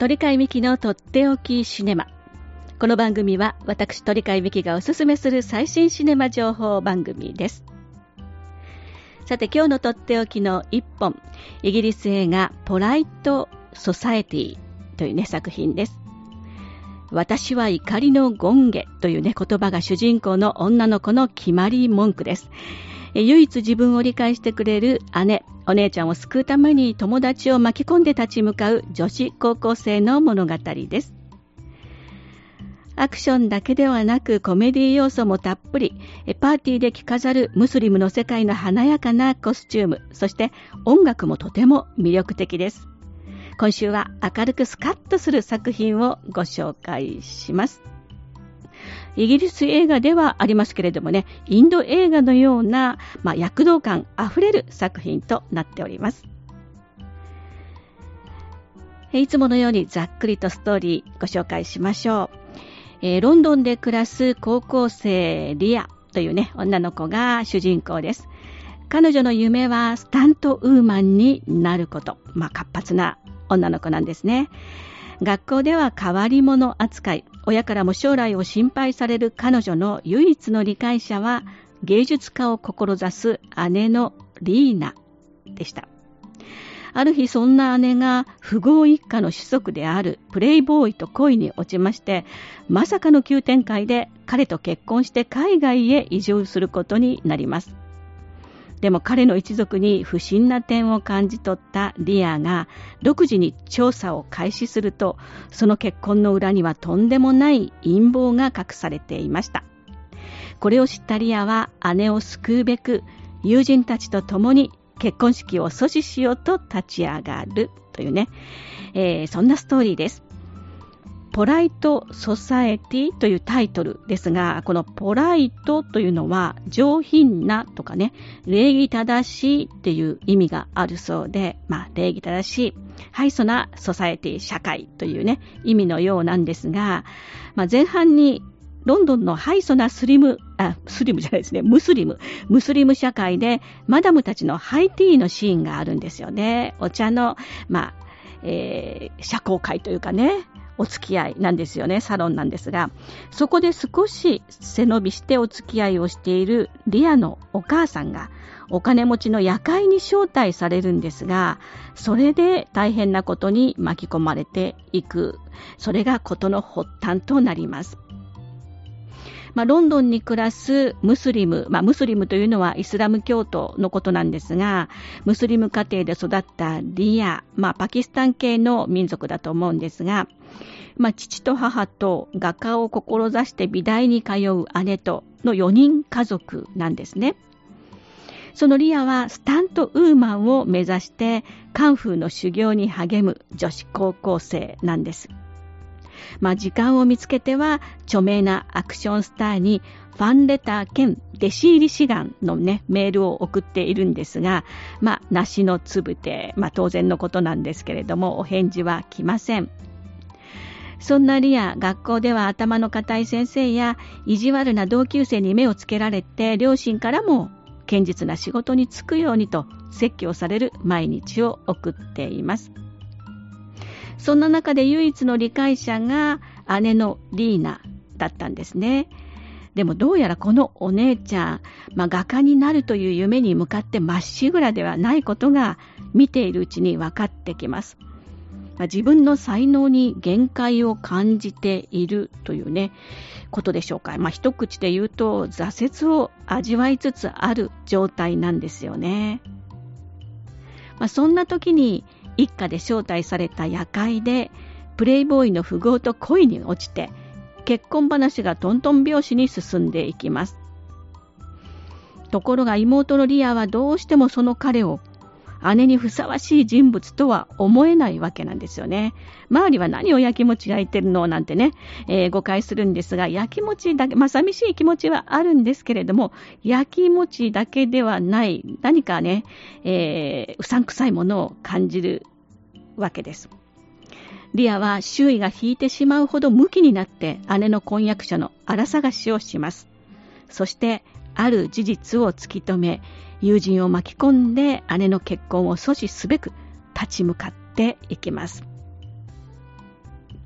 鳥飼美希のとっておきシネマ。この番組は私鳥飼美希がおすすめする最新シネマ情報番組です。さて今日のとっておきの一本、イギリス映画ポライト・ソサエティという作品です。私は怒りの権化という言葉が主人公の女の子の決まり文句です。唯一自分を理解してくれる姉、お姉ちゃんを救うために友達を巻き込んで立ち向かう女子高校生の物語です。アクションだけではなくコメディ要素もたっぷり、パーティーで着飾るムスリムの世界の華やかなコスチューム、そして音楽もとても魅力的です。今週は明るくスカッとする作品をご紹介します。イギリス映画ではありますけれどもね、インド映画のような、躍動感あふれる作品となっております。いつものようにざっくりとストーリーご紹介しましょう。ロンドンで暮らす高校生リアという女の子が主人公です。彼女の夢はスタントウーマンになること。活発な女の子なんですね。学校では変わり者扱い、親からも将来を心配される彼女の唯一の理解者は芸術家を志す姉のリーナでした。ある日そんな姉が富豪一家の子息であるプレイボーイと恋に落ちまして、まさかの急展開で彼と結婚して海外へ移住することになります。でも彼の一族に不審な点を感じ取ったリアが独自に調査を開始すると、その結婚の裏にはとんでもない陰謀が隠されていました。これを知ったリアは姉を救うべく友人たちと共に結婚式を阻止しようと立ち上がるというそんなストーリーです。ポライト・ソサエティというタイトルですが、このポライトというのは上品なとか礼儀正しいっていう意味があるそうで、礼儀正しい、ハイソなソサエティ、社会という意味のようなんですが、前半にロンドンのハイソなムスリム社会でマダムたちのハイティーのシーンがあるんですよね。お茶の、社交会というかお付き合いなんですよね。サロンなんですが、そこで少し背伸びしてお付き合いをしているリアのお母さんがお金持ちの夜会に招待されるんですが、それで大変なことに巻き込まれていく。それが事の発端となります。ロンドンに暮らすムスリム、ムスリムというのはイスラム教徒のことなんですが、ムスリム家庭で育ったリア、パキスタン系の民族だと思うんですが、父と母と画家を志して美大に通う姉との4人家族なんですね。そのリアはスタントウーマンを目指してカンフーの修行に励む女子高校生なんです。時間を見つけては著名なアクションスターにファンレター兼弟子入り志願のメールを送っているんですが、梨のつぶて、当然のことなんですけれども、お返事は来ません。そんなリア、学校では頭の固い先生や意地悪な同級生に目をつけられて、両親からも堅実な仕事に就くようにと説教される毎日を送っています。そんな中で唯一の理解者が姉のリーナだったんですね。でもどうやらこのお姉ちゃん、画家になるという夢に向かってまっしぐらではないことが見ているうちに分かってきます。自分の才能に限界を感じているということでしょうか。一口で言うと挫折を味わいつつある状態なんですよね。そんな時に一家で招待された夜会でプレイボーイの富豪と恋に落ちて、結婚話がトントン拍子に進んでいきます。ところが妹のリアはどうしてもその彼を姉にふさわしい人物とは思えないわけなんですよね。周りは何をやきもち焼いてるのなんて誤解するんですが、やきもちだけ、寂しい気持ちはあるんですけれども、やきもちだけではない、何かうさんくさいものを感じるわけです。リアは周囲が引いてしまうほどムキになって姉の婚約者の荒探しをします。そしてある事実を突き止め、友人を巻き込んで姉の結婚を阻止すべく立ち向かっていきます。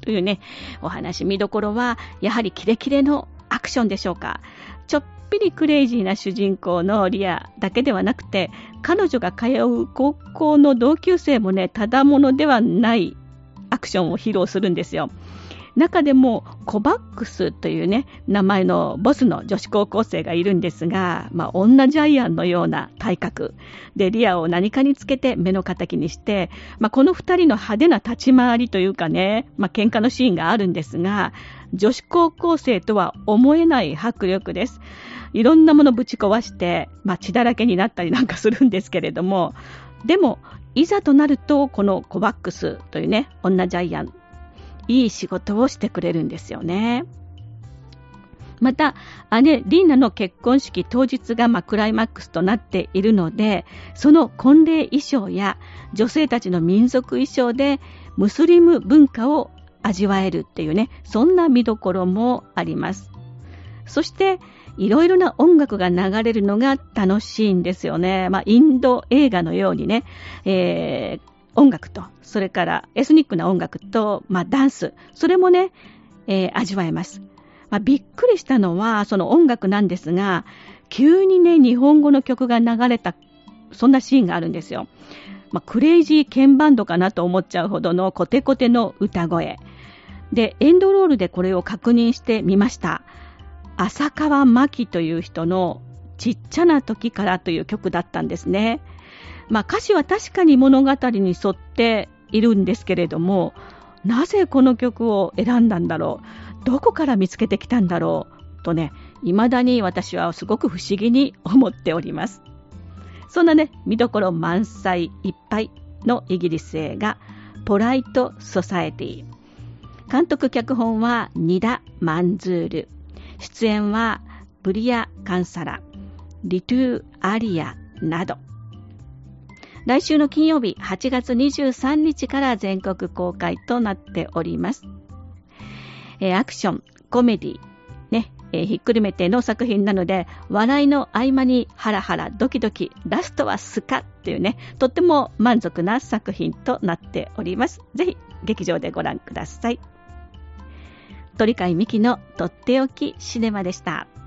というね、お話。見どころはやはりキレキレのアクションでしょうか。ちょっぴりクレイジーな主人公のリアだけではなくて、彼女が通う高校の同級生もね、ただものではないアクションを披露するんですよ。中でもコバックスというね、名前のボスの女子高校生がいるんですが、女ジャイアンのような体格で、リアを何かにつけて目の敵にして、この二人の派手な立ち回りというかね、喧嘩のシーンがあるんですが、女子高校生とは思えない迫力です。いろんなものぶち壊して、血だらけになったりなんかするんですけれども、でもいざとなると、このコバックスというね、女ジャイアン、いい仕事をしてくれるんですよね。また姉リーナの結婚式当日がクライマックスとなっているので、その婚礼衣装や女性たちの民族衣装でムスリム文化を味わえるっていうね、そんな見どころもあります。そしていろいろな音楽が流れるのが楽しいんですよね。インド映画のようにね、音楽と、それからエスニックな音楽と、ダンス、それもね、味わえます。びっくりしたのはその音楽なんですが、急にね、日本語の曲が流れた、そんなシーンがあるんですよ。クレイジーケンバンドかなと思っちゃうほどのコテコテの歌声で、エンドロールでこれを確認してみました。浅川真紀という人のちっちゃな時からという曲だったんですね。歌詞は確かに物語に沿っているんですけれども、なぜこの曲を選んだんだろう、どこから見つけてきたんだろうとね、未だに私はすごく不思議に思っております。そんなね、見どころ満載いっぱいのイギリス映画ポライト・ソサエティ。監督脚本はニダ・マンズール、出演はブリア・カンサラ、リトゥ・アリアなど。来週の金曜日8月23日から全国公開となっております。アクション、コメディ、ね、ひっくるめての作品なので、笑いの合間にハラハラドキドキ、ラストはスカっていうね、とっても満足な作品となっております。ぜひ劇場でご覧ください。鳥飼美希のとっておきシネマでした。